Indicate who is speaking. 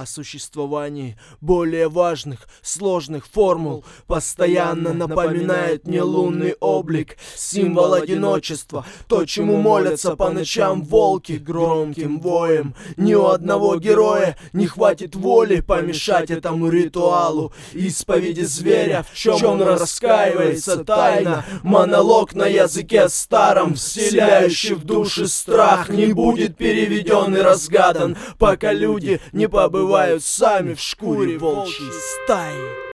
Speaker 1: о существовании более важных, сложных формул. Постоянно напоминает мне лунный облик, символ одиночества, то, чему молятся по ночам волки громким воем. Ни у одного героя не хватит воли помешать этому ритуалу исповеди зверя, в чем он раскаивается тайно. Монолог на языке старом, вселяющий в души страх, не будет переведен и разгадан, пока люди не побывают сами в шкуре волчьей стаи.